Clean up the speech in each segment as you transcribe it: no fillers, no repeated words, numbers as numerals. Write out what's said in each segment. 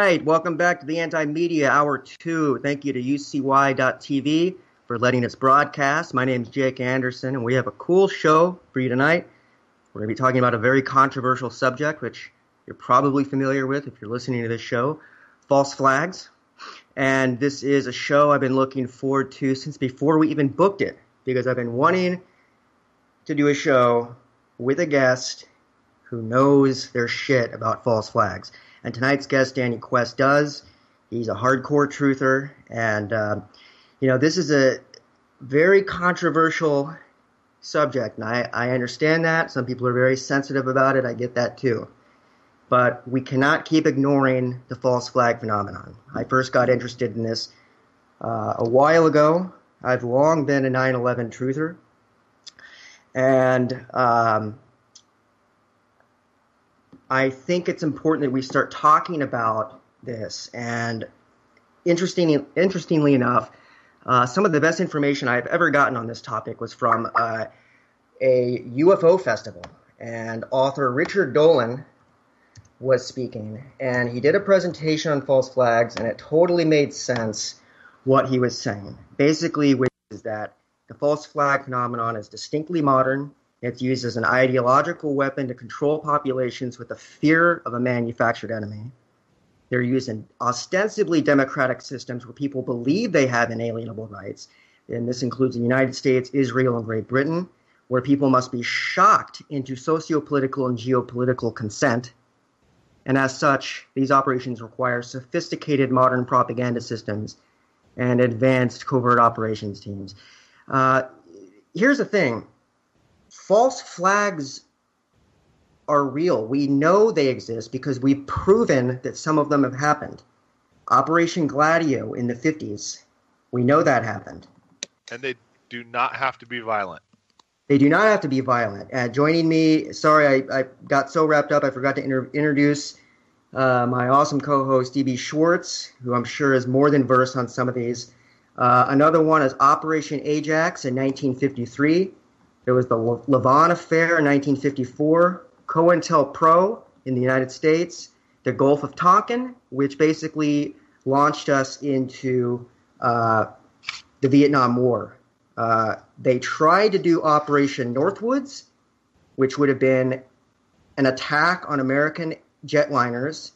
right, welcome back to the Anti-Media Hour 2. Thank you to UCY.tv for letting us broadcast. My name is Jake Anderson, and we have a cool show for you tonight. We're going to be talking about a very controversial subject, which you're probably familiar with if you're listening to this show, false flags. And this is a show I've been looking forward to since before we even booked it, because I've been wanting to do a show with a guest who knows their shit about false flags. And tonight's guest, Danny Quest, does. He's a hardcore truther. And, this is a very controversial subject. And I understand that. Some people are very sensitive about it. I get that too. But we cannot keep ignoring the false flag phenomenon. I first got interested in this a while ago. I've long been a 9/11 truther. And I think it's important that we start talking about this. And interestingly enough, some of the best information I've ever gotten on this topic was from a UFO festival. And author Richard Dolan was speaking. And he did a presentation on false flags, and it totally made sense what he was saying. Basically, which is that the false flag phenomenon is distinctly modern. It's used as an ideological weapon to control populations with the fear of a manufactured enemy. They're used in ostensibly democratic systems where people believe they have inalienable rights. And this includes the United States, Israel, and Great Britain, where people must be shocked into socio-political and geopolitical consent. And as such, these operations require sophisticated modern propaganda systems and advanced covert operations teams. Here's the thing. False flags are real. We know they exist because we've proven that some of them have happened. Operation Gladio in the 50s, we know that happened. And they do not have to be violent. They do not have to be violent. Joining me, sorry, I got so wrapped up, I forgot to introduce my awesome co-host, D.B. Schwartz, who I'm sure is more than versed on some of these. Another one is Operation Ajax in 1953. There was the Lavon Affair in 1954, COINTELPRO in the United States, the Gulf of Tonkin, which basically launched us into the Vietnam War. They tried to do Operation Northwoods, which would have been an attack on American jetliners.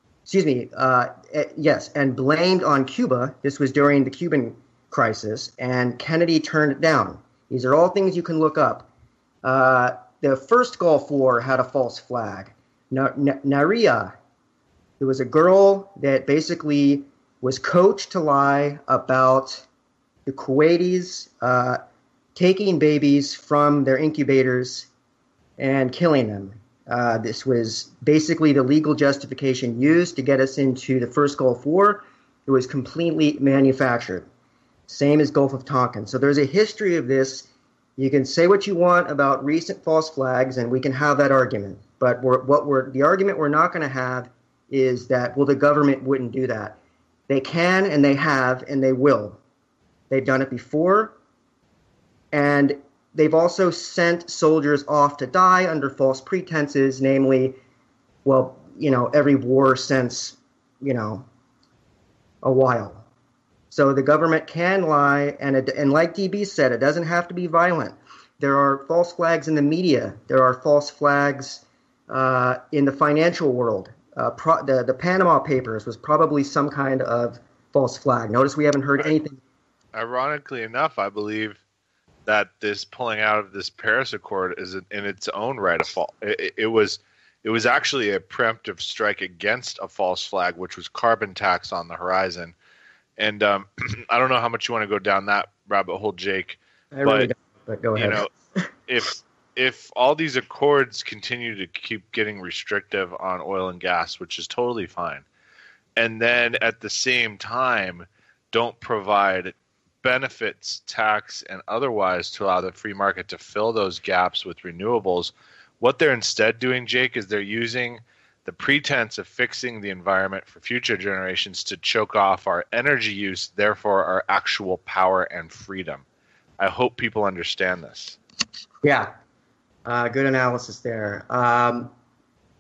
And blamed on Cuba. This was during the Cuban crisis, and Kennedy turned it down. These are all things you can look up. The first Gulf War had a false flag. Naria, there was a girl that basically was coached to lie about the Kuwaitis taking babies from their incubators and killing them. This was basically the legal justification used to get us into the first Gulf War. It was completely manufactured. Same as Gulf of Tonkin. So there's a history of this. You can say what you want about recent false flags, and we can have that argument. But the argument we're not going to have is that, well, the government wouldn't do that. They can, and they have, and they will. They've done it before, and they've also sent soldiers off to die under false pretenses, namely, every war since, a while. So the government can lie, and like DB said, it doesn't have to be violent. There are false flags in the media. There are false flags in the financial world. The Panama Papers was probably some kind of false flag. Notice we haven't heard anything. Ironically enough, I believe that this pulling out of this Paris Accord is in its own right a fault. It was actually a preemptive strike against a false flag, which was carbon tax on the horizon. And I don't know how much you want to go down that rabbit hole, Jake. But go ahead. If all these accords continue to keep getting restrictive on oil and gas, which is totally fine, and then at the same time don't provide benefits, tax, and otherwise to allow the free market to fill those gaps with renewables, what they're instead doing, Jake, is they're using the pretense of fixing the environment for future generations to choke off our energy use, therefore our actual power and freedom. I hope people understand this. Yeah, good analysis there.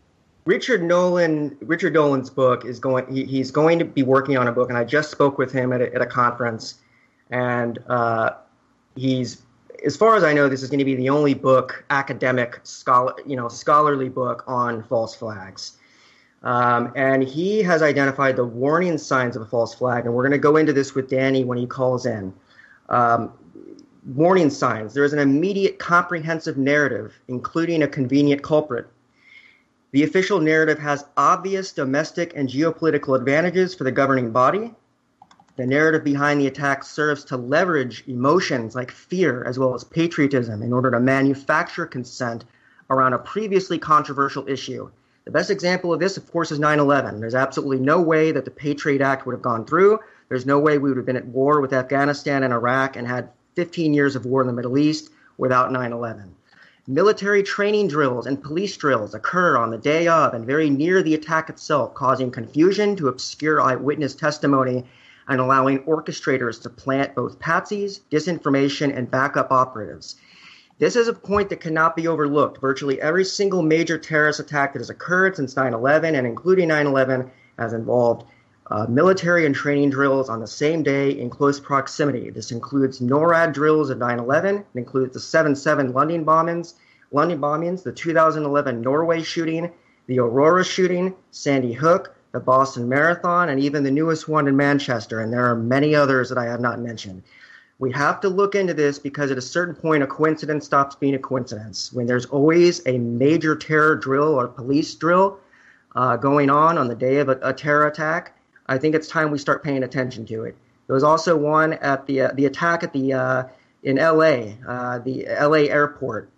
Richard Dolan's book is he's going to be working on a book, and I just spoke with him at a conference, and he's, as far as I know, this is going to be the only book, scholarly book on false flags. And he has identified the warning signs of a false flag, and we're going to go into this with Danny when he calls in. Warning signs. There is an immediate comprehensive narrative, including a convenient culprit. The official narrative has obvious domestic and geopolitical advantages for the governing body. The narrative behind the attack serves to leverage emotions like fear as well as patriotism in order to manufacture consent around a previously controversial issue. The best example of this, of course, is 9/11. There's absolutely no way that the Patriot Act would have gone through. There's no way we would have been at war with Afghanistan and Iraq and had 15 years of war in the Middle East without 9/11. Military training drills and police drills occur on the day of and very near the attack itself, causing confusion to obscure eyewitness testimony and allowing orchestrators to plant both patsies, disinformation, and backup operatives. This is a point that cannot be overlooked. Virtually every single major terrorist attack that has occurred since 9/11, and including 9/11, has involved military and training drills on the same day in close proximity. This includes NORAD drills of 9/11. It includes the 7/7 London bombings, the 2011 Norway shooting, the Aurora shooting, Sandy Hook, the Boston Marathon, and even the newest one in Manchester. And there are many others that I have not mentioned. We have to look into this because at a certain point, a coincidence stops being a coincidence. When there's always a major terror drill or police drill going on the day of a terror attack, I think it's time we start paying attention to it. There was also one at the attack at in L.A., the L.A. airport.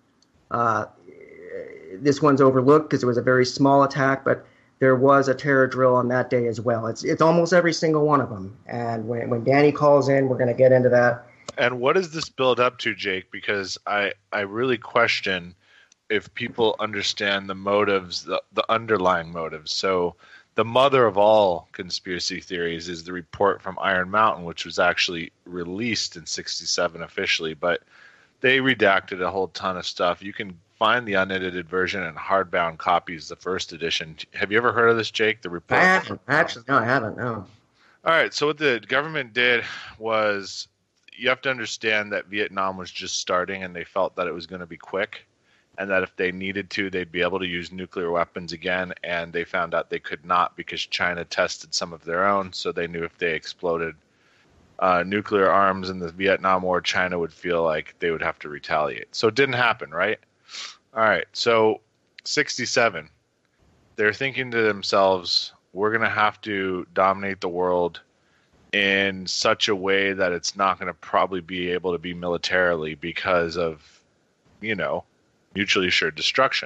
This one's overlooked because it was a very small attack, but there was a terror drill on that day as well. It's almost every single one of them. And when Danny calls in, we're going to get into that. And what does this build up to, Jake? Because I really question if people understand the motives, the underlying motives. So the mother of all conspiracy theories is the report from Iron Mountain, which was actually released in '67 officially, but they redacted a whole ton of stuff. You can find the unedited version and hardbound copies, the first edition. Have you ever heard of this, Jake? The report? I haven't. Actually, no, I haven't. No. All right. So what the government did was, you have to understand that Vietnam was just starting, and they felt that it was going to be quick, and that if they needed to, they'd be able to use nuclear weapons again. And they found out they could not because China tested some of their own. So they knew if they exploded nuclear arms in the Vietnam War, China would feel like they would have to retaliate. So it didn't happen, right? All right. So 67, they're thinking to themselves, we're going to have to dominate the world in such a way that it's not going to probably be able to be militarily because of, mutually assured destruction.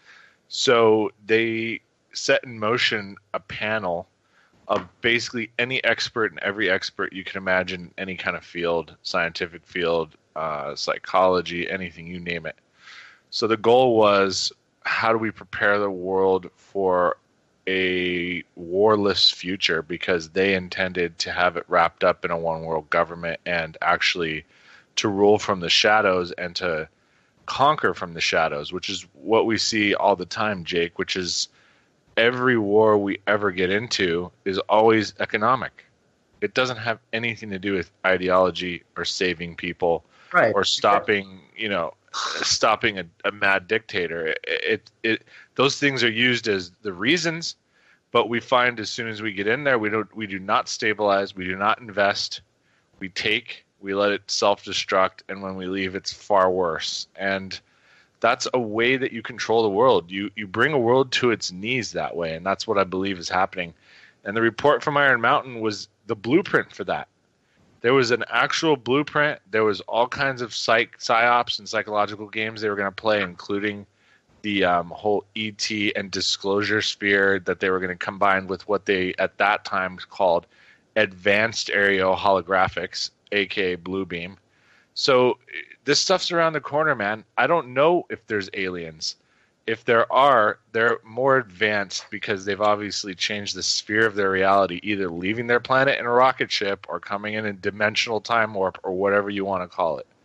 So they set in motion a panel of basically any expert and every expert you can imagine, any kind of field, scientific field, psychology, anything, you name it. So the goal was, how do we prepare the world for a warless future? Because they intended to have it wrapped up in a one world government and actually to rule from the shadows and to conquer from the shadows, which is what we see all the time, Jake, which is every war we ever get into is always economic. It doesn't have anything to do with ideology or saving people, right, or stopping, stopping a mad dictator. Those things are used as the reasons, but we find as soon as we get in there, we do not stabilize, we do not invest, we take, we let it self-destruct, and when we leave, it's far worse. And that's a way that you control the world. You bring a world to its knees that way, and that's what I believe is happening. And the report from Iron Mountain was the blueprint for that. There was an actual blueprint. There was all kinds of psyops and psychological games they were going to play, including the whole ET and disclosure sphere that they were going to combine with what they at that time called advanced aerial holographics, aka Bluebeam. So this stuff's around the corner, man. I don't know if there's aliens. If there are, they're more advanced because they've obviously changed the sphere of their reality, either leaving their planet in a rocket ship or coming in dimensional time warp or whatever you want to call it.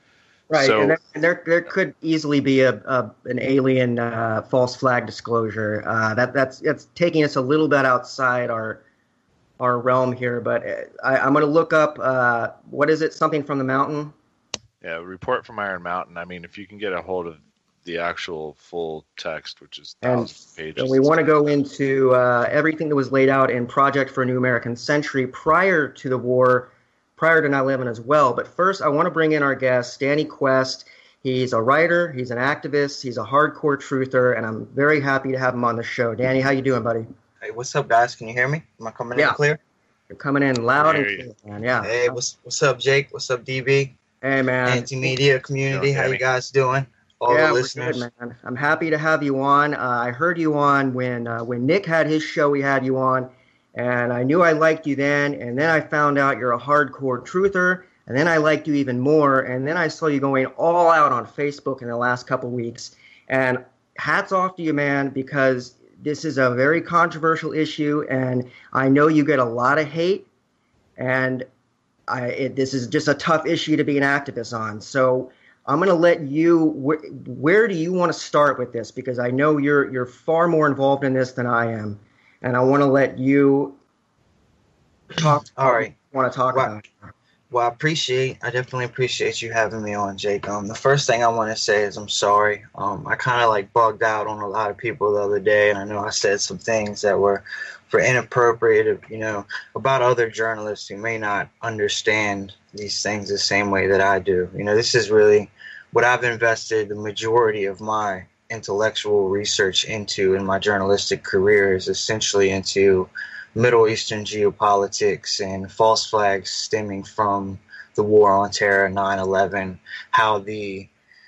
Right, So and there could easily be an alien false flag disclosure. That's taking us a little bit outside our realm here. But I'm going to look up what is it? Something from the mountain. yeah, report from Iron Mountain. I mean, if you can get a hold of the actual full text, which is And thousands of so pages we and want to stuff. go into everything that was laid out in Project for a New American Century prior to the war, prior to 9/11 as well. But first, I want to bring in our guest, Danny Quest. He's a writer, he's an activist, he's a hardcore truther, and I'm very happy to have him on the show. Danny, how you doing, buddy? Hey, what's up, guys? Can you hear me? Am I coming in Yeah, clear? you're coming in We loud and hear you. clear, man. Yeah. Hey, what's up, Jake? What's up, DB? Hey, man. Anti-media community, Doing, how you Danny? guys doing? All Yeah, the we're listeners. good, man. I'm happy to have you on. I heard you on when Nick had his show. We had you on, and I knew I liked you then. And then I found out you're a hardcore truther, and then I liked you even more. And then I saw you going all out on Facebook in the last couple weeks. And hats off to you, man, because this is a very controversial issue, and I know you get a lot of hate, and this is just a tough issue to be an activist on. So I'm going to let you. Where do you want to start with this? Because I know you're far more involved in this than I am, and I want to let you talk. All right. Want to talk Well, about? Well, I definitely appreciate you having me on, Jake. The first thing I want to say is I'm sorry. I kind of like bugged out on a lot of people the other day, and I know I said some things that were inappropriate, about other journalists who may not understand these things the same way that I do. This is really what I've invested the majority of my intellectual research into in my journalistic career is essentially into Middle Eastern geopolitics and false flags stemming from the war on terror, 9/11, how the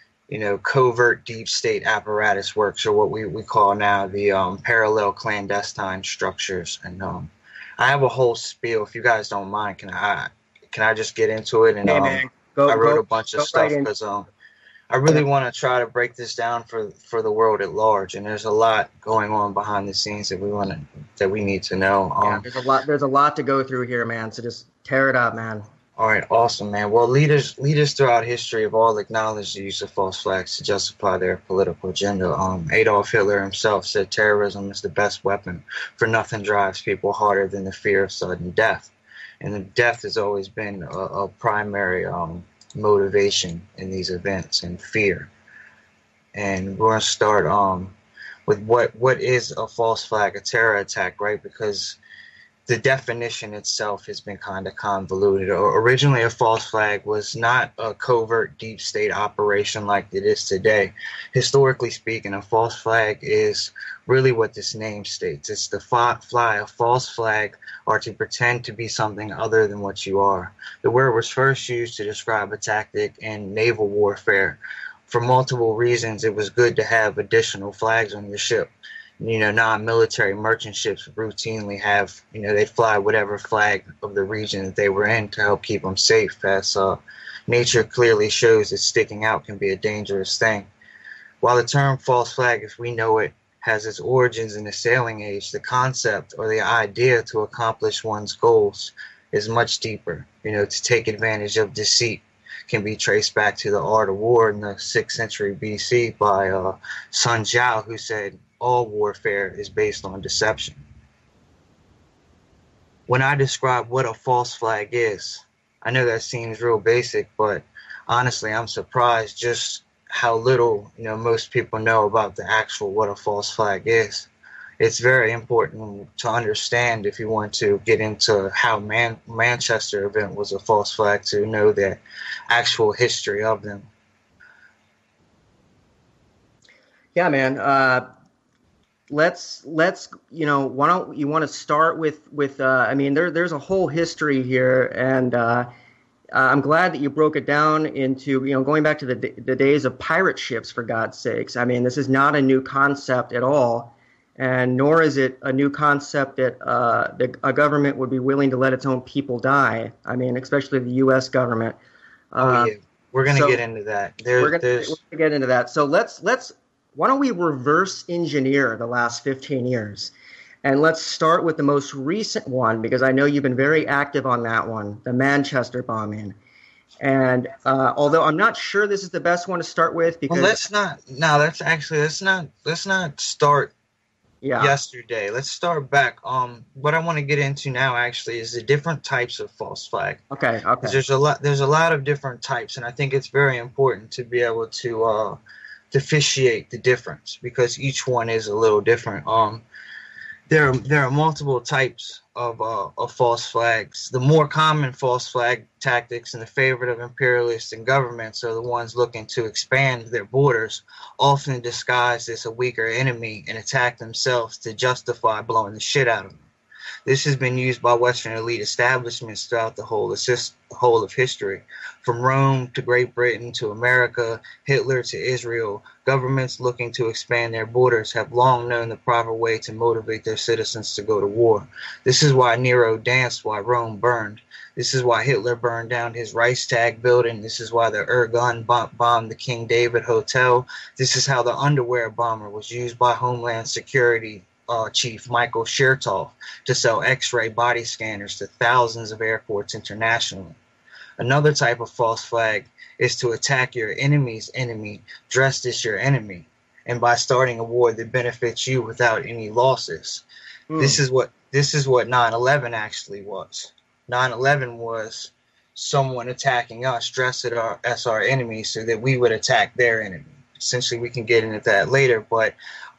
covert deep state apparatus works, or what we call now the parallel clandestine structures. And I have a whole spiel. If you guys don't mind, can I just get into it? And Hey, man, I wrote a bunch of stuff right because I really want to try to break this down for the world at large. And there's a lot going on behind the scenes that we need to know. Yeah, there's a lot to go through here, man. So just tear it up, man. All right, awesome, man. Well, leaders throughout history have all acknowledged the use of false flags to justify their political agenda. Adolf Hitler himself said terrorism is the best weapon, for nothing drives people harder than the fear of sudden death. And death has always been a primary motivation in these events, and fear. And we're going to start with what is a false flag, a terror attack, right? Because the definition itself has been kind of convoluted. Originally, a false flag was not a covert deep state operation like it is today. Historically speaking, a false flag is really what this name states. It's to fly a false flag, or to pretend to be something other than what you are. The word was first used to describe a tactic in naval warfare. For multiple reasons, it was good to have additional flags on your ship. Non-military merchant ships routinely have, they fly whatever flag of the region that they were in to help keep them safe, as nature clearly shows that sticking out can be a dangerous thing. While the term false flag, as we know it, has its origins in the sailing age, the concept or the idea to accomplish one's goals is much deeper. To take advantage of deceit can be traced back to the art of war in the 6th century BC by Sun Jiao, who said, all warfare is based on deception. When I describe what a false flag is, I know that seems real basic, but honestly, I'm surprised just how little, most people know about the actual what a false flag is. It's very important to understand if you want to get into how Manchester event was a false flag, to know the actual history of them. Yeah, man. Let's why don't you want to start with I mean there's a whole history here, and I'm glad that you broke it down into going back to the days of pirate ships, for God's sakes. I mean, this is not a new concept at all, and nor is it a new concept that a government would be willing to let its own people die. I mean, especially the U.S. government. Yeah, we're gonna get into that. We're gonna get into that. So let's. Why don't we reverse engineer the last 15 years? And let's start with the most recent one, because I know you've been very active on that one, the Manchester bombing. And although I'm not sure this is the best one to start with, because let's not start yesterday. Let's start back. What I want to get into now actually is the different types of false flag. Okay. There's a lot of different types, and I think it's very important to be able to differentiate the difference, because each one is a little different. There are multiple types of false flags. The more common false flag tactics and the favorite of imperialists and governments are the ones looking to expand their borders, often disguised as a weaker enemy, and attack themselves to justify blowing the shit out of them. This has been used by Western elite establishments throughout the whole of history. From Rome to Great Britain to America, Hitler to Israel, governments looking to expand their borders have long known the proper way to motivate their citizens to go to war. This is why Nero danced while Rome burned. This is why Hitler burned down his Reichstag building. This is why the Irgun bombed the King David Hotel. This is how the underwear bomber was used by Homeland Security Chief Michael Chertoff to sell X-ray body scanners to thousands of airports internationally. Another type of false flag is to attack your enemy's enemy dressed as your enemy, and by starting a war that benefits you without any losses. This is what 9/11 actually was. 9/11 was someone attacking us dressed as our enemy so that we would attack their enemy. Essentially, we can get into that later, but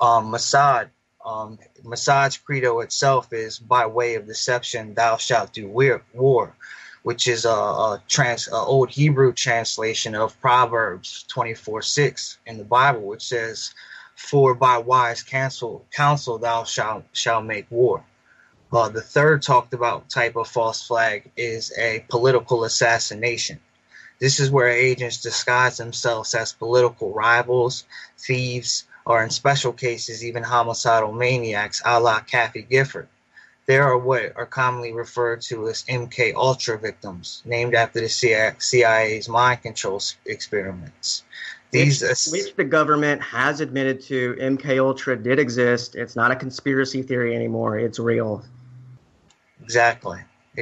Mossad's credo itself is, by way of deception, thou shalt do war, which is a old Hebrew translation of Proverbs 24:6 in the Bible, which says, "For by wise counsel thou shalt make war." The third talked about type of false flag is a political assassination. This is where agents disguise themselves as political rivals, thieves, or in special cases, even homicidal maniacs, a la Kathy Gifford. There are what are commonly referred to as MK Ultra victims, named after the CIA's mind control experiments. Which the government has admitted to. MK Ultra did exist. It's not a conspiracy theory anymore. It's real. Exactly.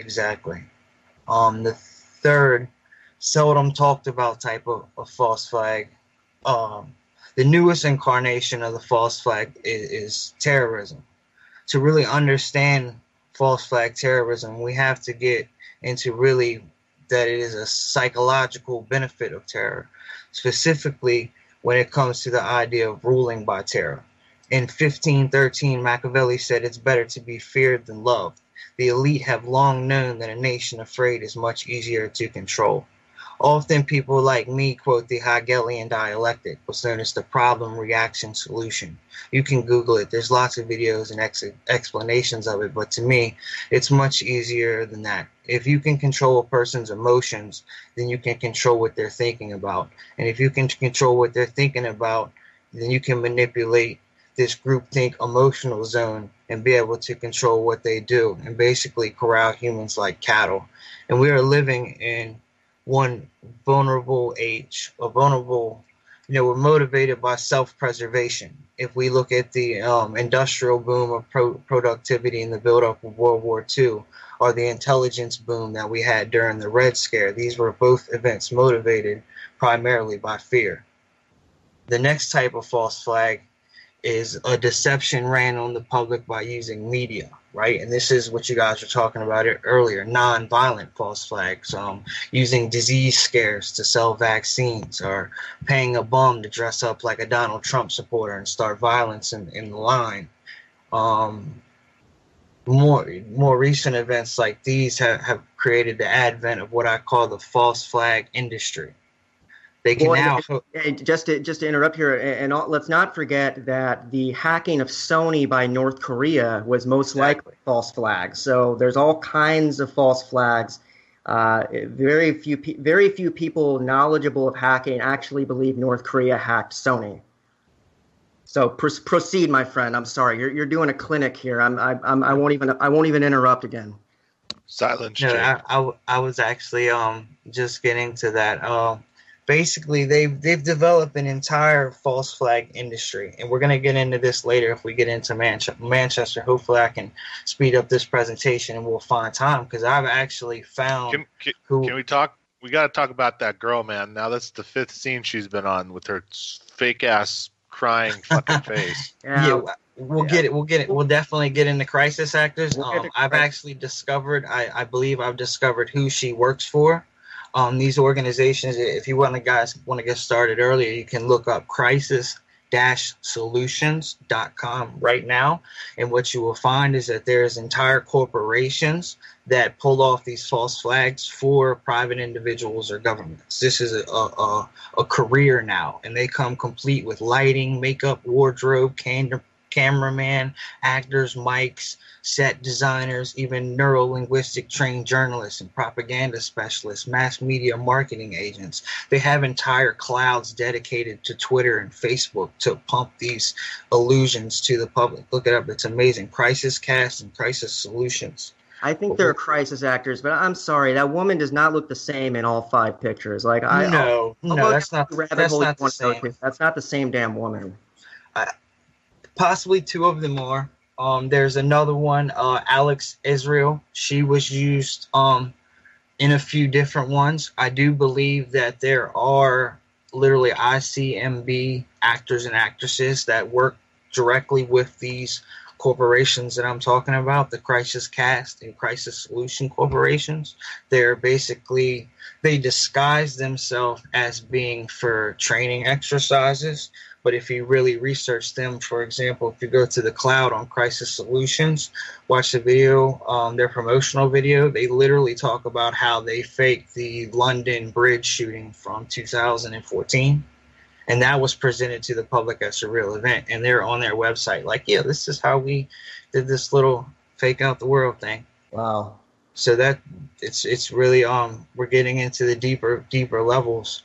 The third seldom talked about type of false flag. The newest incarnation of the false flag is terrorism. To really understand false flag terrorism, we have to get into really that it is a psychological benefit of terror, specifically when it comes to the idea of ruling by terror. In 1513, Machiavelli said it's better to be feared than loved. The elite have long known that a nation afraid is much easier to control. Often people like me quote the Hegelian dialectic, what's known as the problem, reaction, solution. You can Google it. There's lots of videos and explanations of it, but to me, it's much easier than that. If you can control a person's emotions, then you can control what they're thinking about. And if you can control what they're thinking about, then you can manipulate this groupthink emotional zone and be able to control what they do and basically corral humans like cattle. And we are living in one vulnerable age, we're motivated by self-preservation. If we look at the industrial boom of productivity in the buildup of World War II, or the intelligence boom that we had during the Red Scare, these were both events motivated primarily by fear. The next type of false flag is a deception ran on the public by using media, right? And this is what you guys were talking about earlier, non-violent false flags, using disease scares to sell vaccines, or paying a bum to dress up like a Donald Trump supporter and start violence in the line. More recent events like these have created the advent of what I call the false flag industry. They can just to interrupt here, and let's not forget that the hacking of Sony by North Korea was most likely false flags. So there's all kinds of false flags. Very few people knowledgeable of hacking actually believe North Korea hacked Sony. So proceed, my friend. I'm sorry, you're doing a clinic here. I won't even interrupt again. Silence. No, I was actually just getting to that. Basically, they've developed an entire false flag industry, and we're going to get into this later if we get into Manchester. Hopefully, I can speed up this presentation, and we'll find time, because I've actually found Can we talk we got to talk about that girl, man. Now that's the 5th scene she's been on with her fake ass crying fucking face. Yeah, we'll get it. We'll definitely get into crisis actors. I've actually discovered, I believe I've discovered who she works for. These organizations, if you want to get started earlier, you can look up crisis-solutions.com right now. And what you will find is that there's entire corporations that pull off these false flags for private individuals or governments. This is a career now, and they come complete with lighting, makeup, wardrobe, cameraman, actors, mics, set designers, even neuro-linguistic trained journalists and propaganda specialists, mass media marketing agents. They have entire clouds dedicated to Twitter and Facebook to pump these illusions to the public. Look it up. It's amazing. Crisis Cast and Crisis Solutions. I think they're crisis actors, but I'm sorry, that woman does not look the same in all 5 pictures. Like, no, that's not the same. That's not the same damn woman. Possibly 2 of them are. There's another one, Alex Israel. She was used in a few different ones. I do believe that there are literally ICMB actors and actresses that work directly with these corporations that I'm talking about, the Crisis Cast and Crisis Solution corporations. They're basically, they disguise themselves as being for training exercises. But if you really research them, for example, if you go to the cloud on Crisis Solutions, watch the video, their promotional video, they literally talk about how they faked the London Bridge shooting from 2014. And that was presented to the public as a real event. And they're on their website like, yeah, this is how we did this little fake out the world thing. Wow. So that it's really we're getting into the deeper levels.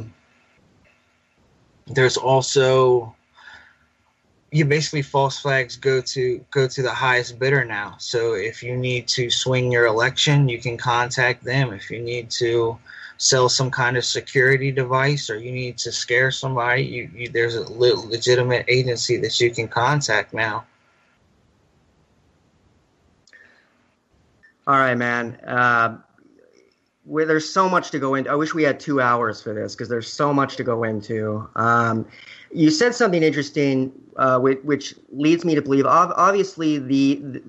There's also, you basically false flags go to the highest bidder now. So if you need to swing your election, you can contact them. If you need to sell some kind of security device or you need to scare somebody, there's a legitimate agency that you can contact now. All right, man. There's so much to go into. I wish we had 2 hours for this because there's so much to go into. You said something interesting, which leads me to believe, obviously, the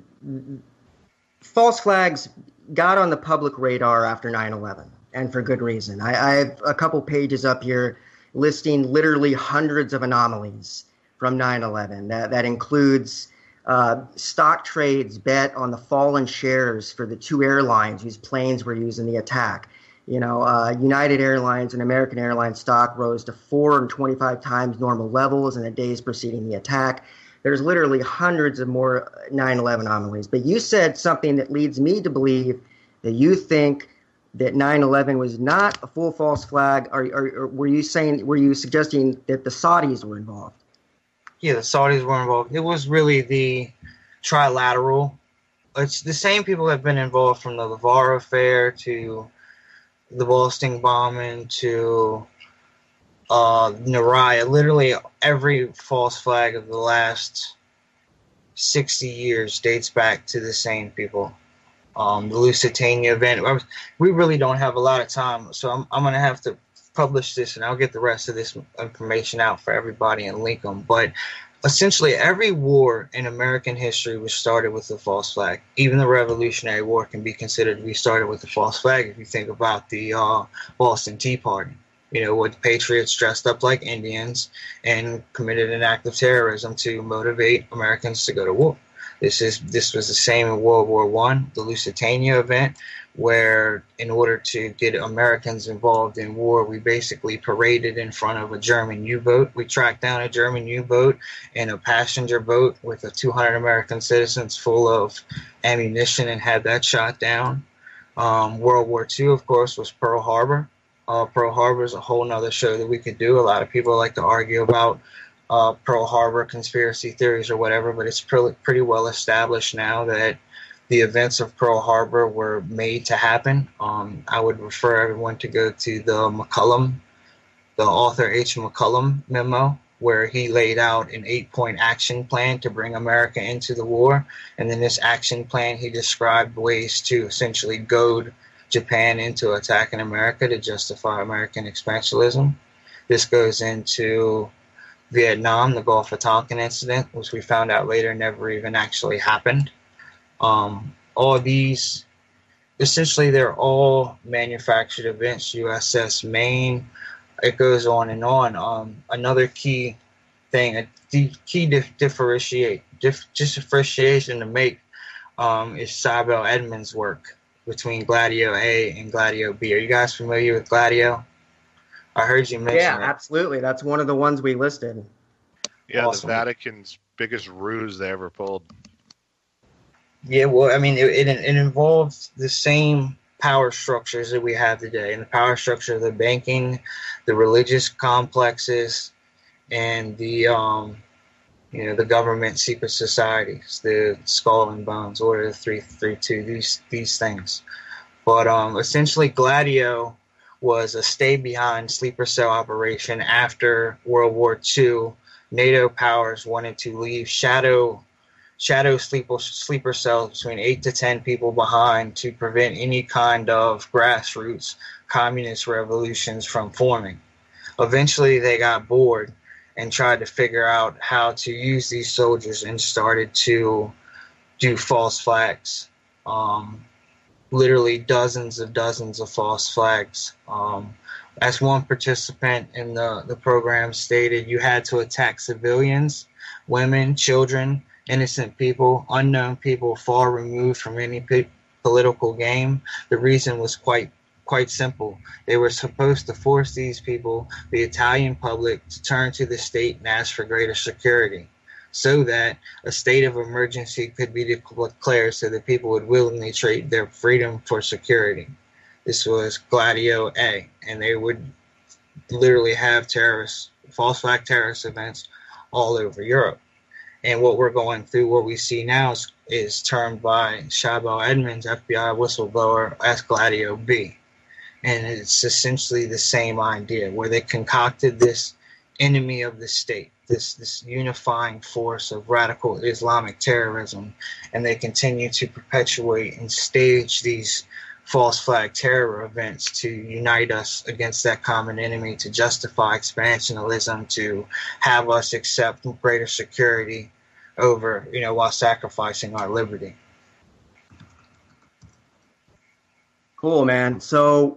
false flags got on the public radar after 9/11, and for good reason. I have a couple pages up here listing literally hundreds of anomalies from 9/11. That includes stock trades bet on the fallen shares for the 2 airlines whose planes were used in the attack. United Airlines and American Airlines stock rose to 4 and 25 times normal levels in the days preceding the attack. There's literally hundreds of more 9/11 anomalies. But you said something that leads me to believe that you think that 9/11 was not a full false flag. Or were you suggesting that the Saudis were involved? Yeah, the Saudis were involved. It was really the trilateral. It's the same people that have been involved from the LeVar affair to the Boston bombing to Naraya. Literally every false flag of the last 60 years dates back to the same people. The Lusitania event. We really don't have a lot of time, so I'm going to have to publish this, and I'll get the rest of this information out for everybody and link them. But essentially, every war in American history was started with a false flag. Even the Revolutionary War can be considered to be started with a false flag if you think about the Boston Tea Party. With patriots dressed up like Indians and committed an act of terrorism to motivate Americans to go to war. This was the same in World War I, the Lusitania event, where in order to get Americans involved in war, we basically paraded in front of a German U-boat. We tracked down a German U-boat and a passenger boat with 200 American citizens full of ammunition and had that shot down. World War II, of course, was Pearl Harbor. Pearl Harbor is a whole nother show that we could do. A lot of people like to argue about Pearl Harbor conspiracy theories or whatever, but it's pretty well established now that the events of Pearl Harbor were made to happen. I would refer everyone to go to the author H. McCullum memo, where he laid out an 8-point action plan to bring America into the war. And in this action plan, he described ways to essentially goad Japan into attacking America to justify American expansionism. This goes into Vietnam, the Gulf of Tonkin incident, which we found out later never even actually happened. All these, essentially, they're all manufactured events. USS Maine, it goes on and on. Another key thing, differentiation to make is Sibel Edmonds' work between Gladio A and Gladio B. Are you guys familiar with Gladio? I heard you mention it. Yeah, absolutely. That's one of the ones we listed. Yeah, Awesome. The Vatican's biggest ruse they ever pulled. Yeah, well, I mean, it involves the same power structures that we have today, and the power structure of the banking, the religious complexes, and the the government secret societies, the Skull and Bones, Order 332, these things. But essentially, Gladio was a stay-behind sleeper cell operation after World War II. NATO powers wanted to leave shadow sleeper cells between 8 to 10 people behind to prevent any kind of grassroots communist revolutions from forming. Eventually, they got bored and tried to figure out how to use these soldiers and started to do false flags. Literally dozens of false flags. As one participant in the program stated, you had to attack civilians, women, children, innocent people, unknown people far removed from any political game. The reason was quite simple. They were supposed to force these people, the Italian public, to turn to the state and ask for greater security, so that a state of emergency could be declared so that people would willingly trade their freedom for security. This was Gladio A, and they would literally have false flag terrorist events all over Europe. And what we're going through, what we see now is termed by Sibel Edmonds, FBI whistleblower, as Gladio B. And it's essentially the same idea, where they concocted this enemy of the state, this unifying force of radical Islamic terrorism, and they continue to perpetuate and stage these false flag terror events to unite us against that common enemy, to justify expansionism, to have us accept greater security over, while sacrificing our liberty. Cool, man. So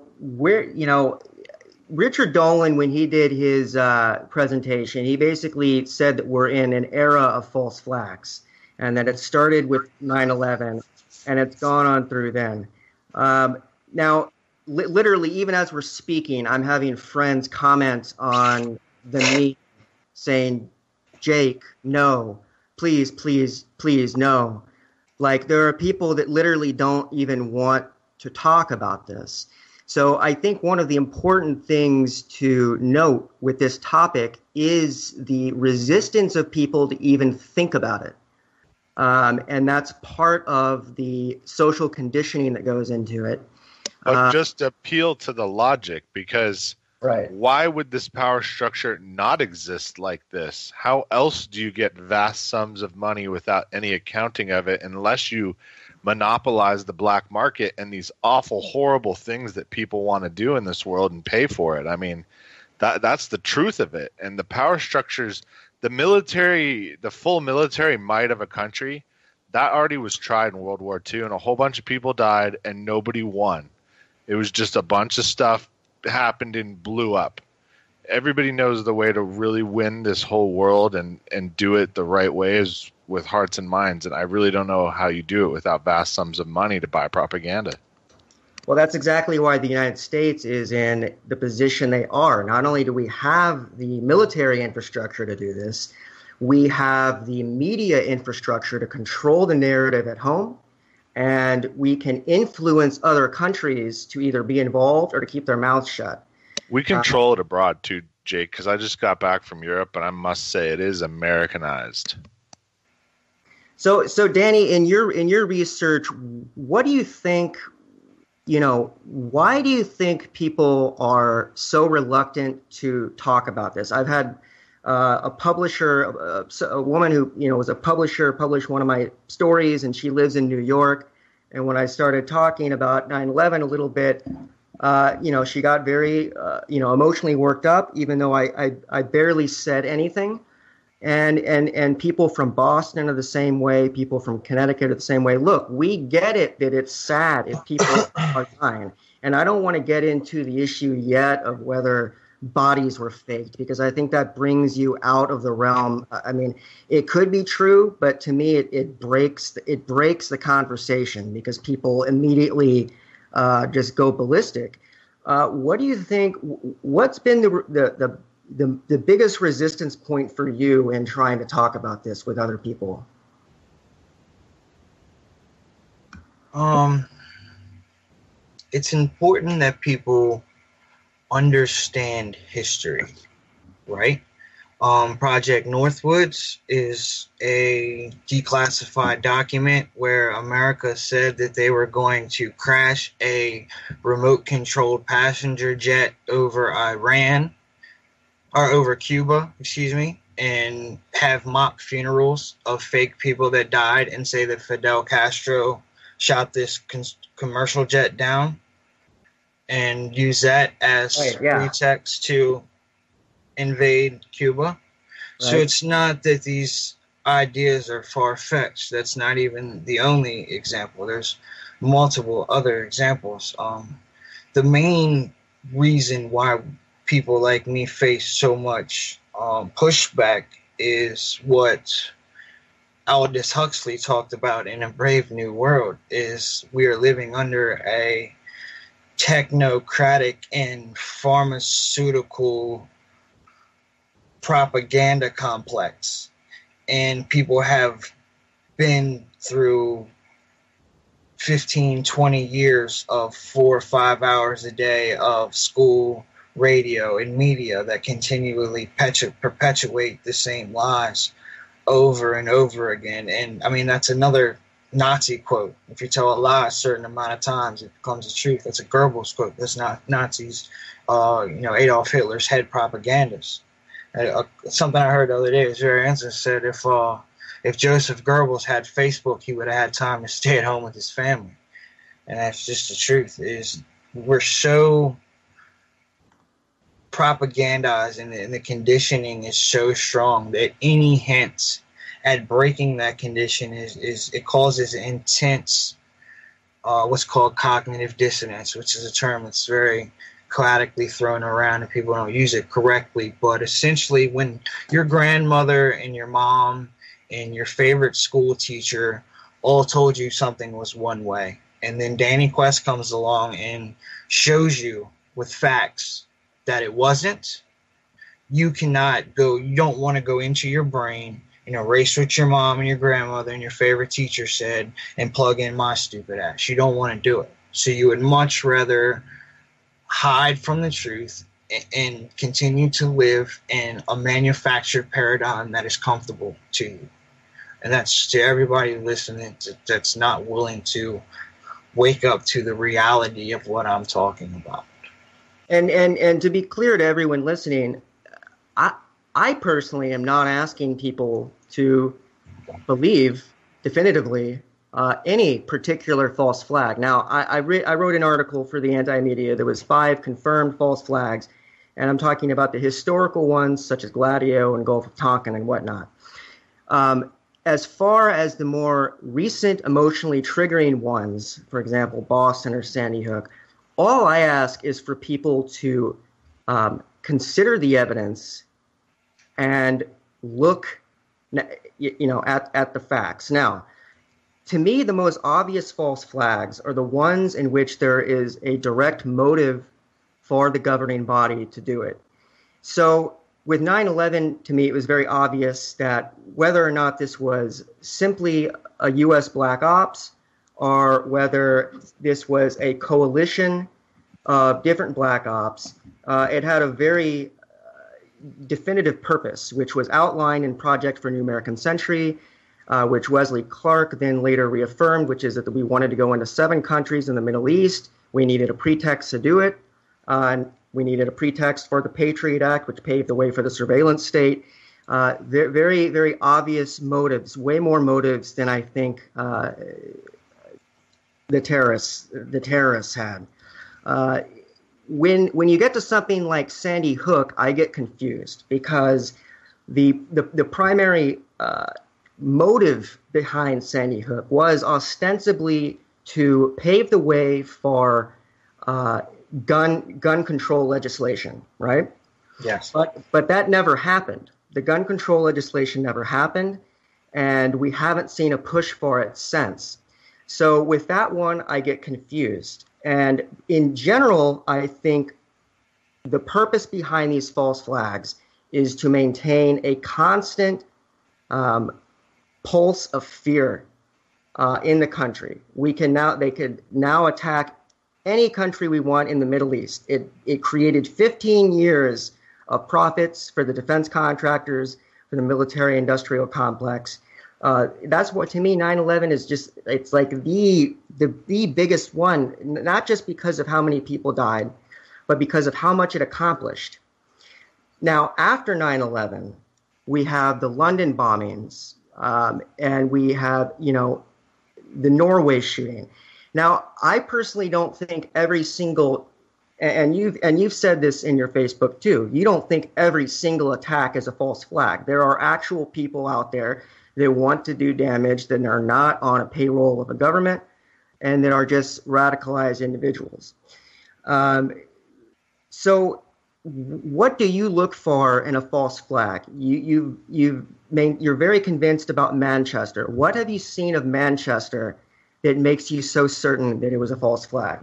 Richard Dolan, when he did his presentation, he basically said that we're in an era of false flags, and that it started with 9/11, and it's gone on through then. Now, literally, even as we're speaking, I'm having friends comment on the meme saying, "Jake, no, please, please, please, no." Like, there are people that literally don't even want to talk about this. So I think one of the important things to note with this topic is the resistance of people to even think about it. And that's part of the social conditioning that goes into it. But just appeal to the logic, because right. Why would this power structure not exist like this? How else do you get vast sums of money without any accounting of it, unless you monopolize the black market and these awful, horrible things that people want to do in this world and pay for it? I mean, that's the truth of it. And the power structures, the military, the full military might of a country, that already was tried in World War II, and a whole bunch of people died and nobody won. It was just a bunch of stuff happened and blew up. Everybody knows the way to really win this whole world and do it the right way is with hearts and minds. And I really don't know how you do it without vast sums of money to buy propaganda. Well, that's exactly why the United States is in the position they are. Not only do we have the military infrastructure to do this, we have the media infrastructure to control the narrative at home, and we can influence other countries to either be involved or to keep their mouths shut. We control it abroad too, Jake, because I just got back from Europe, and I must say it is Americanized. So Danny, in your research, what do you think? Why do you think people are so reluctant to talk about this? I've had a publisher, a woman who was a publisher, published one of my stories, and she lives in New York. And when I started talking about 9/11 a little bit, she got very, emotionally worked up, even though I barely said anything. And people from Boston are the same way. People from Connecticut are the same way. Look, we get it that it's sad if people are dying. And I don't want to get into the issue yet of whether bodies were faked, because I think that brings you out of the realm. I mean, it could be true, but to me, it breaks the conversation, because people immediately just go ballistic. What do you think? What's been the biggest resistance point for you in trying to talk about this with other people? It's important that people understand history, right? Project Northwoods is a declassified document where America said that they were going to crash a remote-controlled passenger jet over Cuba, and have mock funerals of fake people that died and say that Fidel Castro shot this commercial jet down, and use that as pretext to invade Cuba. Right. So it's not that these ideas are far-fetched. That's not even the only example. There's multiple other examples. The main reason why people like me face so much pushback is what Aldous Huxley talked about in A Brave New World, is we are living under a technocratic and pharmaceutical propaganda complex, and people have been through 15, 20 years of 4 or 5 hours a day of school, radio, and media that continually perpetuate the same lies over and over again. And I mean, that's another Nazi quote. If you tell a lie a certain amount of times, it becomes a truth. That's a Goebbels quote. That's not Nazis, Adolf Hitler's head propagandist. Something I heard the other day, Jerry Ensign said if Joseph Goebbels had Facebook, he would have had time to stay at home with his family. And that's just the truth. Is we're so propagandized, and the conditioning is so strong that any hint at breaking that condition is it causes intense what's called cognitive dissonance, which is a term that's very chaotically thrown around and people don't use it correctly. But essentially, when your grandmother and your mom and your favorite school teacher all told you something was one way, and then Danny Quest comes along and shows you with facts that it wasn't, you don't want to go into your brain and erase what your mom and your grandmother and your favorite teacher said and plug in my stupid ass. You don't want to do it. So you would much rather hide from the truth and continue to live in a manufactured paradigm that is comfortable to you. And that's to everybody listening that's not willing to wake up to the reality of what I'm talking about. And to be clear to everyone listening, I personally am not asking people to believe definitively any particular false flag. Now, I wrote an article for the Anti-Media. There was 5 confirmed false flags, and I'm talking about the historical ones such as Gladio and Gulf of Tonkin and whatnot. As far as the more recent emotionally triggering ones, for example, Boston or Sandy Hook, all I ask is for people to consider the evidence and look, at the facts. Now, to me, the most obvious false flags are the ones in which there is a direct motive for the governing body to do it. So with 9/11, to me, it was very obvious that whether or not this was simply a U.S. black ops or whether this was a coalition of different black ops, it had a very definitive purpose, which was outlined in Project for a New American Century, which Wesley Clark then later reaffirmed, which is that we wanted to go into 7 countries in the Middle East. We needed a pretext to do it. And we needed a pretext for the Patriot Act, which paved the way for the surveillance state. Very, very obvious motives, way more motives than I think the terrorists had. When you get to something like Sandy Hook, I get confused because the primary motive behind Sandy Hook was ostensibly to pave the way for gun control legislation, right? Yes. But that never happened. The gun control legislation never happened, and we haven't seen a push for it since. So with that one, I get confused. And in general, I think the purpose behind these false flags is to maintain a constant pulse of fear in the country. They could now attack any country we want in the Middle East. It created 15 years of profits for the defense contractors, for the military-industrial complex. That's what, to me, 9/11 is just, it's like the biggest one, not just because of how many people died, but because of how much it accomplished. Now, after 9/11, we have the London bombings, and we have, the Norway shooting. Now, I personally don't think every single, and you've said this in your Facebook too, you don't think every single attack is a false flag. There are actual people out there that want to do damage, that are not on a payroll of a government, and that are just radicalized individuals. So what do you look for in a false flag? You're very convinced about Manchester. What have you seen of Manchester that makes you so certain that it was a false flag?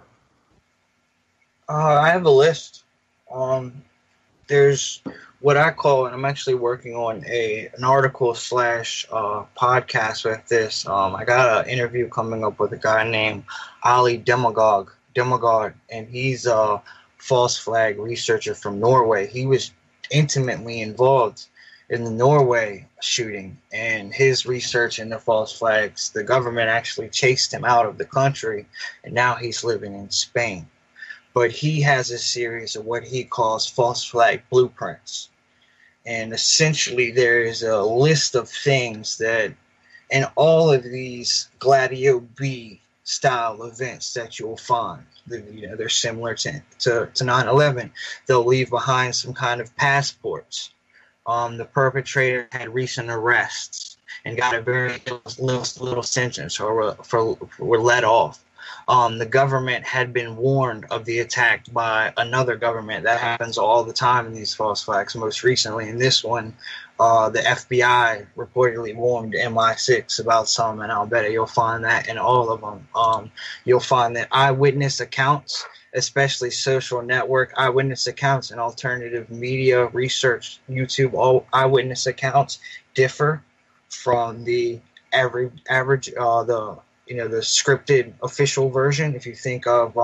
I have a list. There's what I call, and I'm actually working on an article / podcast with this. I got an interview coming up with a guy named Ali Demagog, and he's a false flag researcher from Norway. He was intimately involved in the Norway shooting, and his research into false flags, the government actually chased him out of the country, and now he's living in Spain. But he has a series of what he calls false flag blueprints. And essentially there is a list of things that in all of these Gladio B style events that you'll find, they're similar to 9/11. They'll leave behind some kind of passports. The perpetrator had recent arrests and got a very little sentence or were let off. The government had been warned of the attack by another government. That happens all the time in these false flags. Most recently in this one, the FBI reportedly warned MI6 about some, and I'll bet you'll find that in all of them. You'll find that eyewitness accounts, especially social network eyewitness accounts and alternative media research, YouTube eyewitness accounts differ from the average the scripted official version. If you think of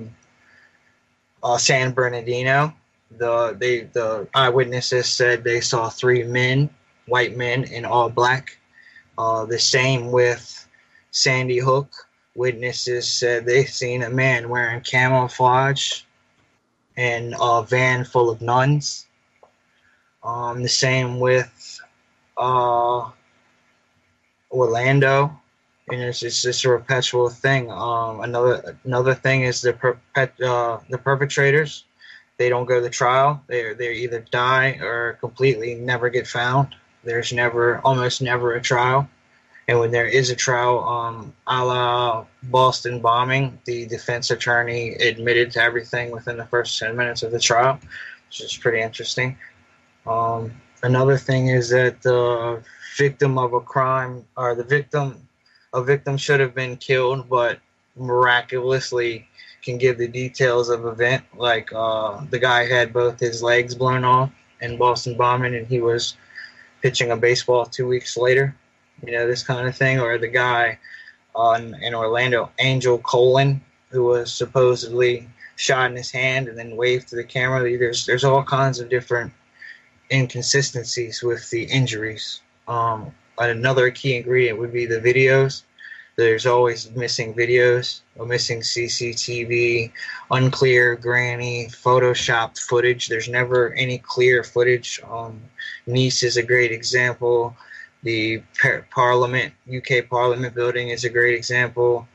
San Bernardino, the eyewitnesses said they saw 3 men, white men in all black. The same with Sandy Hook. Witnesses said they seen a man wearing camouflage and a van full of nuns. The same with Orlando. And it's just a perpetual thing. Another thing is the perpetrators. They don't go to trial. They either die or completely never get found. There's almost never a trial. And when there is a trial, a la Boston bombing, the defense attorney admitted to everything within the first 10 minutes of the trial, which is pretty interesting. Another thing is that the victim of a crime, or a victim should have been killed, but miraculously can give the details of event. Like the guy had both his legs blown off in Boston bombing, and he was pitching a baseball 2 weeks later. This kind of thing. Or the guy in Orlando, Angel Colin, who was supposedly shot in his hand and then waved to the camera. There's all kinds of different inconsistencies with the injuries. Another key ingredient would be the videos. There's always missing videos, or missing CCTV, unclear, grainy, photoshopped footage. There's never any clear footage. Nice is a great example. The UK Parliament building is a great example.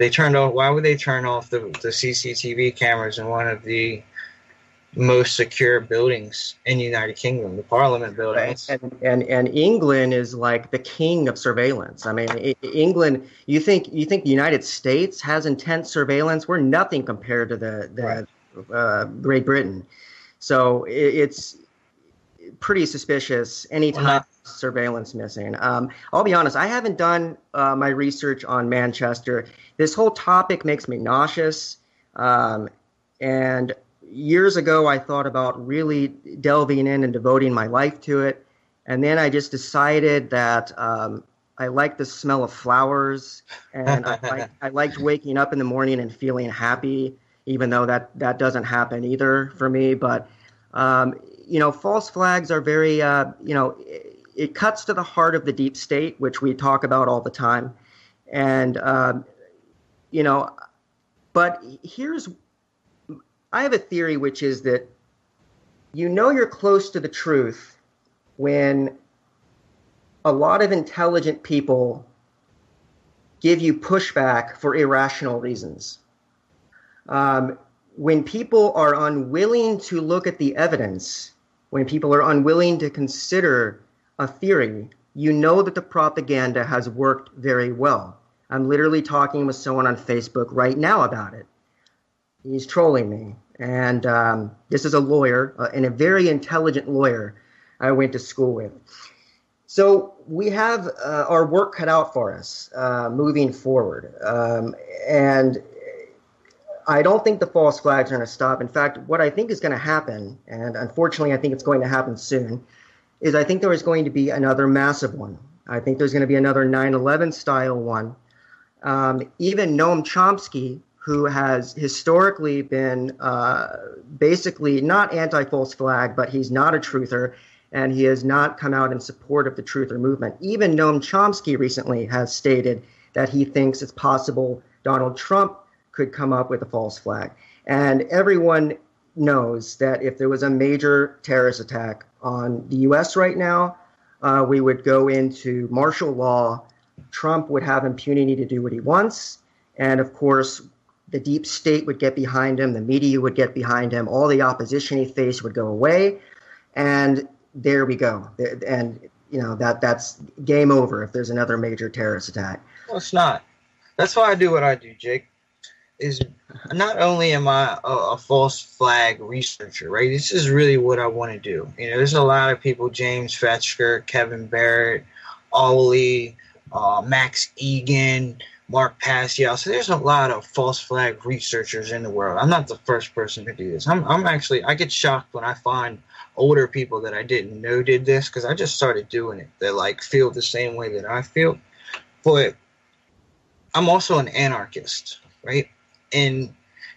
They turned off. Why would they turn off the CCTV cameras in one of the most secure buildings in the United Kingdom, the Parliament buildings? And England is like the king of surveillance. I mean, England. You think the United States has intense surveillance? We're nothing compared to the Great Britain. So it's pretty suspicious anytime surveillance missing. I'll be honest, I haven't done my research on Manchester. This whole topic makes me nauseous. And years ago, I thought about really delving in and devoting my life to it. And then I just decided that I like the smell of flowers, and I liked waking up in the morning and feeling happy, even though that doesn't happen either for me. But, false flags are very, it cuts to the heart of the deep state, which we talk about all the time. And, but I have a theory, which is that you're close to the truth when a lot of intelligent people give you pushback for irrational reasons. When people are unwilling to look at the evidence, when people are unwilling to consider a theory, that the propaganda has worked very well. I'm literally talking with someone on Facebook right now about it. He's trolling me. And this is a lawyer, and a very intelligent lawyer I went to school with. So we have our work cut out for us moving forward. And I don't think the false flags are going to stop. In fact, what I think is going to happen, and unfortunately I think it's going to happen soon, is I think there is going to be another massive one. I think there's going to be another 9/11 style one. Even Noam Chomsky, who has historically been basically not anti-false flag, but he's not a truther, and he has not come out in support of the truther movement. Even Noam Chomsky recently has stated that he thinks it's possible Donald Trump could come up with a false flag. And everyone knows that if there was a major terrorist attack on the U.S. right now, we would go into martial law. Trump would have impunity to do what he wants. And of course, the deep state would get behind him. The media would get behind him. All the opposition he faced would go away. And there we go. And, that's game over if there's another major terrorist attack. Well, it's not. That's why I do what I do, Jake. Is not only am I a false flag researcher, right? This is really what I want to do. There's a lot of people, James Fetchker, Kevin Barrett, Ollie, Max Egan, Mark Passio. So there's a lot of false flag researchers in the world. I'm not the first person to do this. I get shocked when I find older people that I didn't know did this, because I just started doing it. They feel the same way that I feel. But I'm also an anarchist, right? And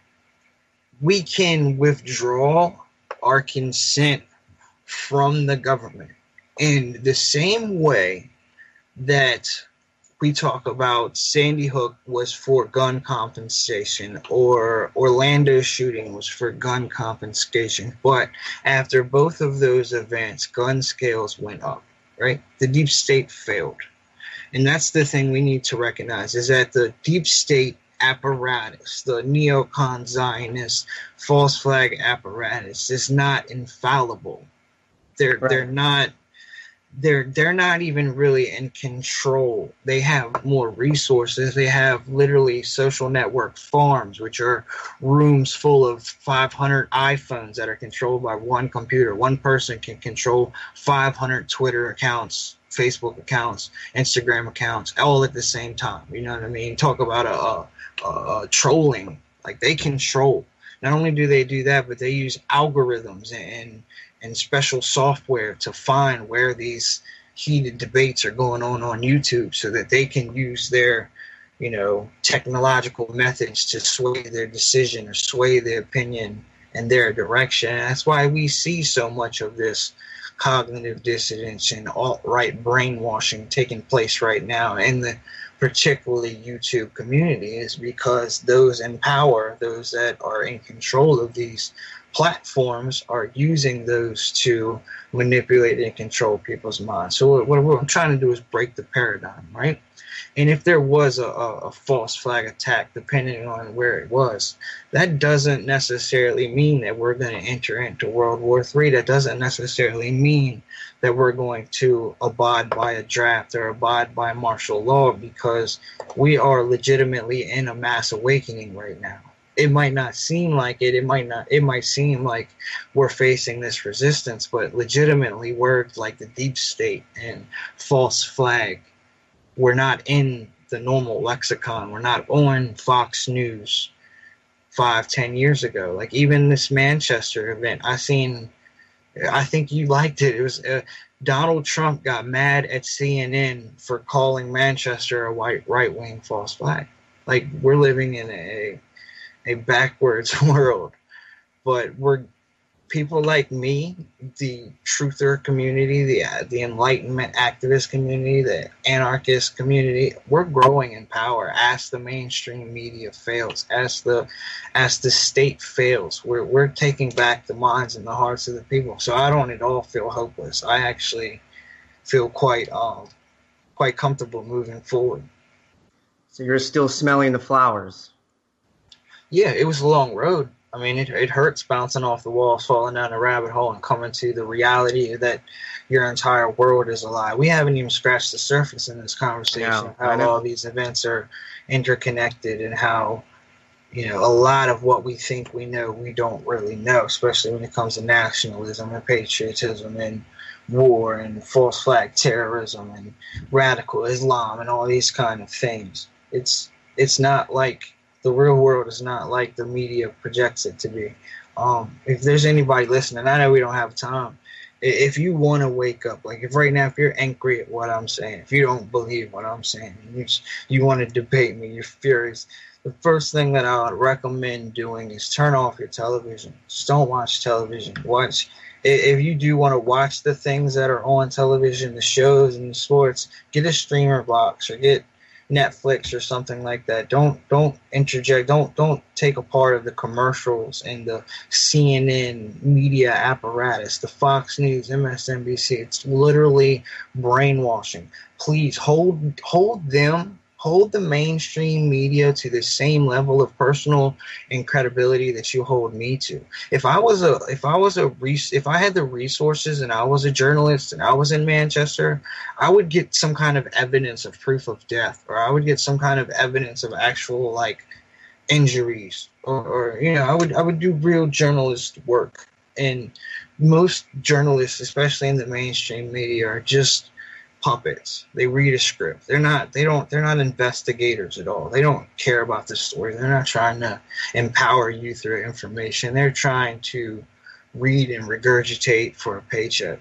we can withdraw our consent from the government in the same way that we talk about Sandy Hook was for gun compensation, or Orlando shooting was for gun compensation. But after both of those events, gun scales went up, right? The deep state failed. And that's the thing we need to recognize, is that the deep state apparatus, the neocon Zionist false flag apparatus, is not infallible. They're not even really in control. They have more resources. They have literally social network farms, which are rooms full of 500 iPhones that are controlled by one computer. One person can control 500 Twitter accounts, Facebook accounts, Instagram accounts, all at the same time. You know what I mean? Talk about trolling. Like, they control. Not only do they do that, but they use algorithms and special software to find where these heated debates are going on YouTube, so that they can use their, technological methods to sway their decision or sway their opinion in their direction. And that's why we see so much of this cognitive dissonance and alt-right brainwashing taking place right now in the particularly YouTube community, is because those in power, those that are in control of these platforms are using those to manipulate and control people's minds. So what I'm trying to do is break the paradigm, right? And if there was a false flag attack, depending on where it was, that doesn't necessarily mean that we're going to enter into World War III. That doesn't necessarily mean that we're going to abide by a draft or abide by martial law, because we are legitimately in a mass awakening right now. It might not seem like it. It might seem like we're facing this resistance, but legitimately words like the deep state and false flag, we're not in the normal lexicon. We're not on Fox News 5-10 years ago. Like even this Manchester event, I think you liked it. It was Donald Trump got mad at CNN for calling Manchester a right-wing false flag. Like we're living in a backwards world, but we're people like me, the truther community, the enlightenment activist community, the anarchist community, we're growing in power as the mainstream media fails, as the state fails. We're taking back the minds and the hearts of the people. So I don't at all feel hopeless. I actually feel quite comfortable moving forward. So you're still smelling the flowers. Yeah, it was a long road. I mean, it hurts bouncing off the walls, falling down a rabbit hole, and coming to the reality that your entire world is a lie. We haven't even scratched the surface in this conversation of how all these events are interconnected, and how, a lot of what we think we know, we don't really know, especially when it comes to nationalism and patriotism and war and false flag terrorism and radical Islam and all these kind of things. It's not like the real world is not like the media projects it to be. If there's anybody listening, I know we don't have time. If you want to wake up, like if right now, if you're angry at what I'm saying, if you don't believe what I'm saying, you want to debate me, you're furious, the first thing that I would recommend doing is turn off your television. Just don't watch television. If you do want to watch the things that are on television, the shows and the sports, get a streamer box or get Netflix or something like that. Don't interject. Don't take a part of the commercials and the CNN media apparatus, the Fox News, MSNBC. It's literally brainwashing. Please hold the mainstream media to the same level of personal and credibility that you hold me to. If I had the resources and I was a journalist and I was in Manchester, I would get some kind of evidence of proof of death, or I would get some kind of evidence of actual injuries, or I would do real journalist work. And most journalists, especially in the mainstream media, are just puppets. They read a script. They're not investigators at all. They don't care about the story. They're not trying to empower you through information. They're trying to read and regurgitate for a paycheck.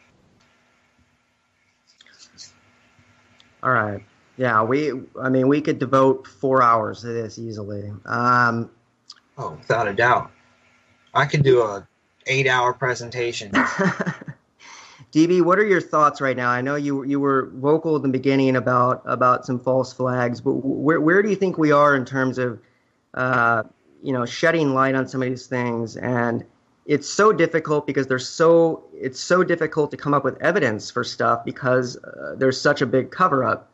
All right. Yeah, we could devote 4 hours to this easily. Without a doubt. I could do a 8-hour presentation. DB, what are your thoughts right now? I know you were vocal at the beginning about some false flags, but where do you think we are in terms of shedding light on some of these things? And it's so difficult because it's so difficult to come up with evidence for stuff because there's such a big cover up.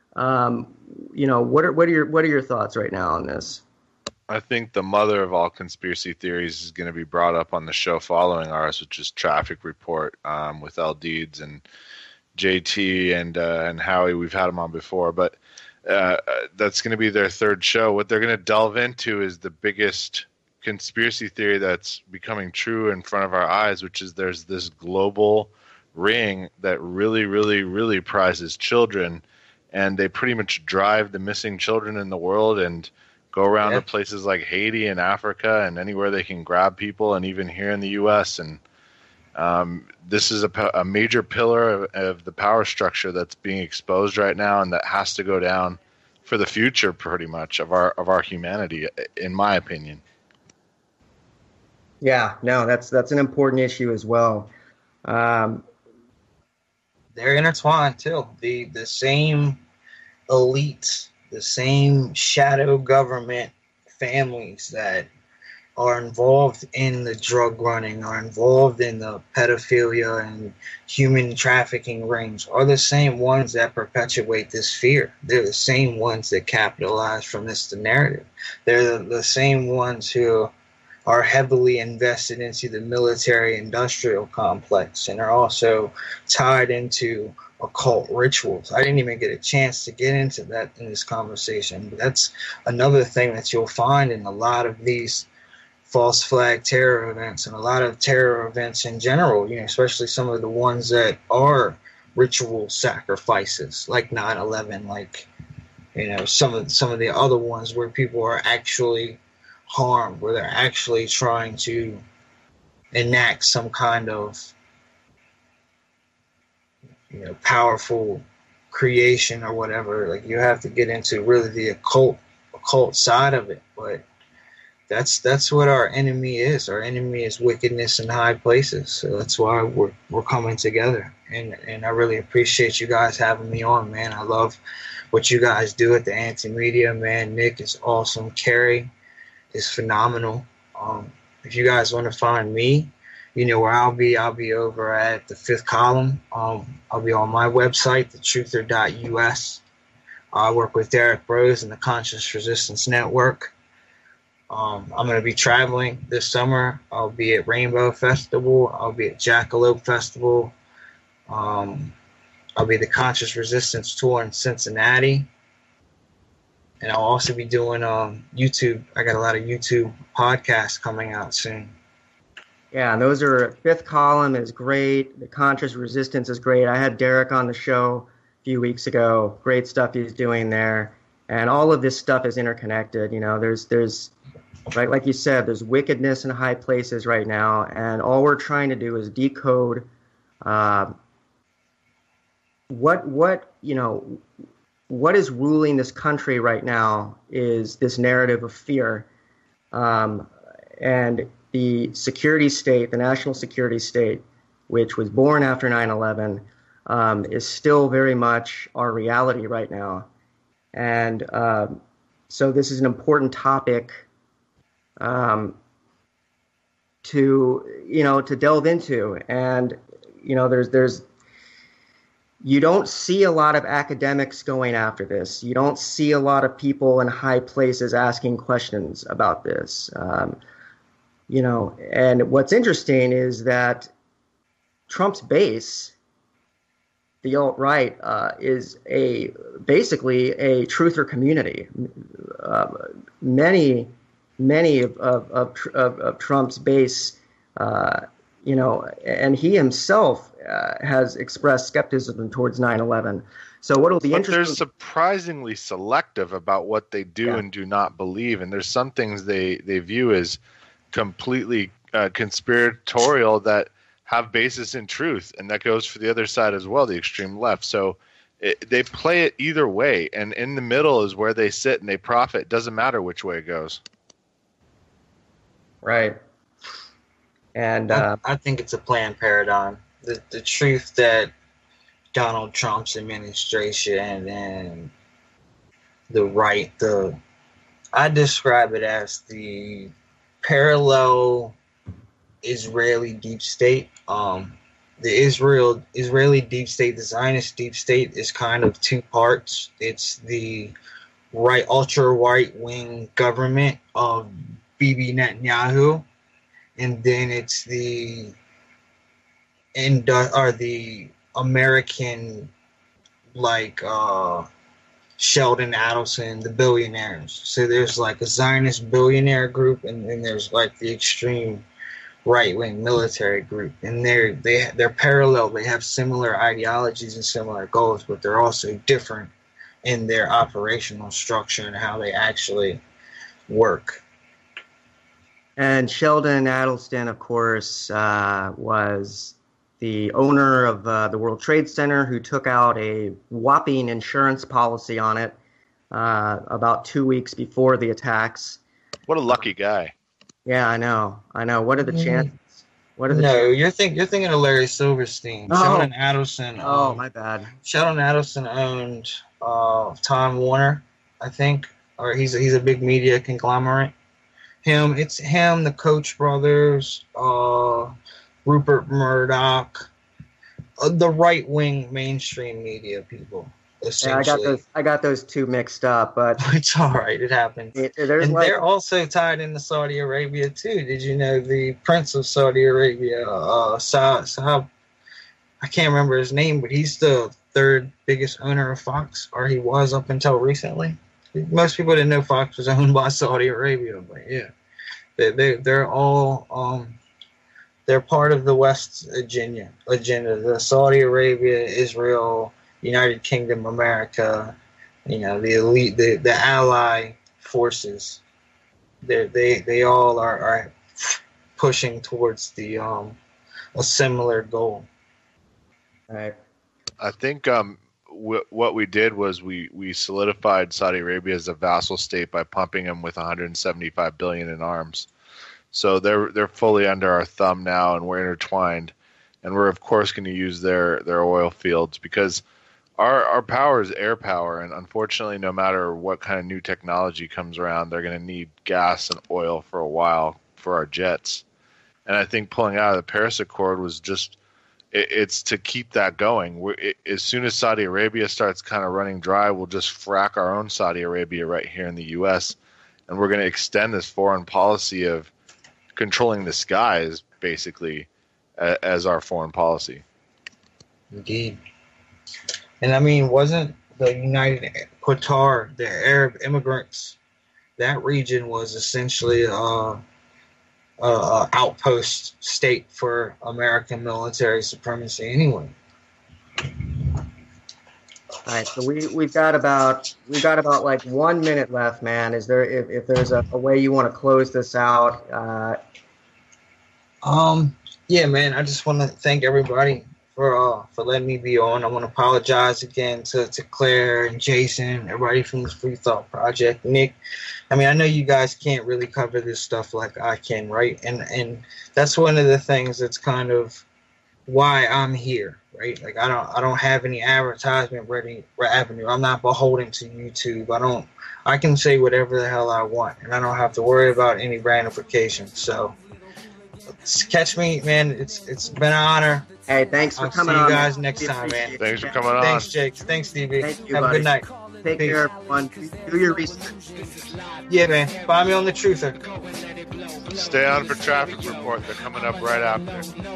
What are your thoughts right now on this? I think the mother of all conspiracy theories is going to be brought up on the show following ours, which is Traffic Report with L. Deeds and JT and Howie. We've had them on before, but that's going to be their third show. What they're going to delve into is the biggest conspiracy theory that's becoming true in front of our eyes, which is there's this global ring that really, really, really prizes children, and they pretty much drive the missing children in the world and go around to places like Haiti and Africa and anywhere they can grab people, and even here in the U.S. And this is a major pillar of the power structure that's being exposed right now, and that has to go down for the future, pretty much, of our humanity, in my opinion. Yeah, no, that's an important issue as well. They're intertwined too. The same elites, the same shadow government families that are involved in the drug running, are involved in the pedophilia and human trafficking rings, are the same ones that perpetuate this fear. They're the same ones that capitalize from this narrative. They're the same ones who are heavily invested into the military-industrial complex and are also tied into occult rituals. I didn't even get a chance to get into that in this conversation, but that's another thing that you'll find in a lot of these false flag terror events and a lot of terror events in general, especially some of the ones that are ritual sacrifices, like 9/11, like, some of the other ones where people are actually harmed, where they're actually trying to enact some kind of powerful creation or whatever. Like, you have to get into really the occult side of it, but that's what our enemy is. Our enemy is wickedness in high places. So that's why we're coming together. And I really appreciate you guys having me on, man. I love what you guys do at the Anti-Media, man. Nick is awesome. Carrie is phenomenal. If you guys want to find me, where I'll be over at the Fifth Column. I'll be on my website, thetruther.us. I work with Derek Rose and the Conscious Resistance Network. I'm going to be traveling this summer. I'll be at Rainbow Festival. I'll be at Jackalope Festival. I'll be at the Conscious Resistance Tour in Cincinnati. And I'll also be doing YouTube. I got a lot of YouTube podcasts coming out soon. Yeah, and those are, Fifth Column is great. The Conscious Resistance is great. I had Derek on the show a few weeks ago. Great stuff he's doing there. And all of this stuff is interconnected. There's like you said, there's wickedness in high places right now, and all we're trying to do is decode what is ruling this country right now is this narrative of fear, and the security state, the national security state, which was born after 9/11, is still very much our reality right now, and so this is an important topic to delve into. And there's you don't see a lot of academics going after this. You don't see a lot of people in high places asking questions about this. And what's interesting is that Trump's base, the alt-right, is basically a truther community. Many of Trump's base, and he himself has expressed skepticism towards 9/11. So what'll be interesting? They're surprisingly selective about what they do and do not believe, and there's some things they view as completely conspiratorial that have basis in truth, and that goes for the other side as well, the extreme left. So they play it either way, and in the middle is where they sit and they profit. It doesn't matter which way it goes. Right. And I think it's a planned paradigm. The truth that Donald Trump's administration and the right, I describe it as the parallel Israeli deep state. The Israeli deep state, the Zionist deep state, is kind of two parts. It's the ultra right wing government of Bibi Netanyahu, and then it's the American, like Sheldon Adelson, the billionaires. So there's like a Zionist billionaire group, and then there's like the extreme right-wing military group, and they're parallel. They have similar ideologies and similar goals, but they're also different in their operational structure and how they actually work. And Sheldon Adelson, of course, was the owner of the World Trade Center, who took out a whopping insurance policy on it about 2 weeks before the attacks. What a lucky guy. Yeah, I know. What are the chances? You're thinking of Larry Silverstein. Oh. Sheldon Adelson. My bad. Sheldon Adelson owned Time Warner, I think, or he's a big media conglomerate. It's him, the Koch brothers, Rupert Murdoch, the right-wing mainstream media people. Essentially. Yeah, I got those two mixed up, but it's all right. It happens. They're also tied into Saudi Arabia too. Did you know the Prince of Saudi Arabia, Saab? I can't remember his name, but he's the third biggest owner of Fox, or he was up until recently. Most people didn't know Fox was owned by Saudi Arabia, but yeah, they're all they're part of the West's agenda. The Saudi Arabia, Israel, United Kingdom, America, the elite, the ally forces. They all are pushing towards the a similar goal. Right. I think what we did was we solidified Saudi Arabia as a vassal state by pumping them with 175 billion in arms. So they're fully under our thumb now, and we're intertwined. And we're of course going to use their oil fields because our power is air power, and unfortunately, no matter what kind of new technology comes around, they're going to need gas and oil for a while for our jets. And I think pulling out of the Paris Accord was just it's to keep that going. As soon as Saudi Arabia starts kind of running dry, we'll just frack our own Saudi Arabia right here in the U.S., and we're going to extend this foreign policy of controlling the skies, basically, as our foreign policy. Indeed. And I mean, wasn't the United Qatar, the Arab immigrants, that region was essentially outpost state for American military supremacy anyway. All right, so we've got about like 1 minute left, man. Is there if there's a way you want to close this out? Yeah, man. I just want to thank everybody for letting me be on. I want to apologize again to Claire and Jason, everybody from the Free Thought Project, Nick. I mean, I know you guys can't really cover this stuff like I can, right? And that's one of the things that's kind of why I'm here, right? Like I don't have any advertisement revenue. I'm not beholden to YouTube. I can say whatever the hell I want, and I don't have to worry about any ramifications. So catch me, man. It's been an honor. Hey, thanks for coming on. See you guys next time, man. Thanks for coming on. Thanks, Jake. Thanks, Stevie. Thank you, have buddy. a good night. Take Peace. care, everyone. Do your research. Yeah, man. Find me on the Truther. Stay on for traffic report. They're coming up right after.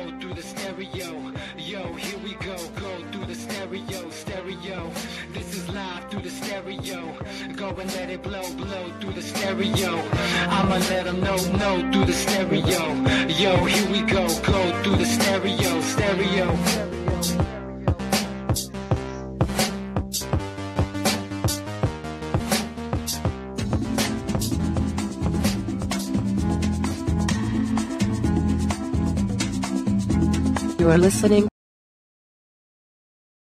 Yo, here we go through the stereo. This is live through the stereo. Go and let it blow through the stereo. I'ma let them know through the stereo. Yo, here we go through the stereo. You are listening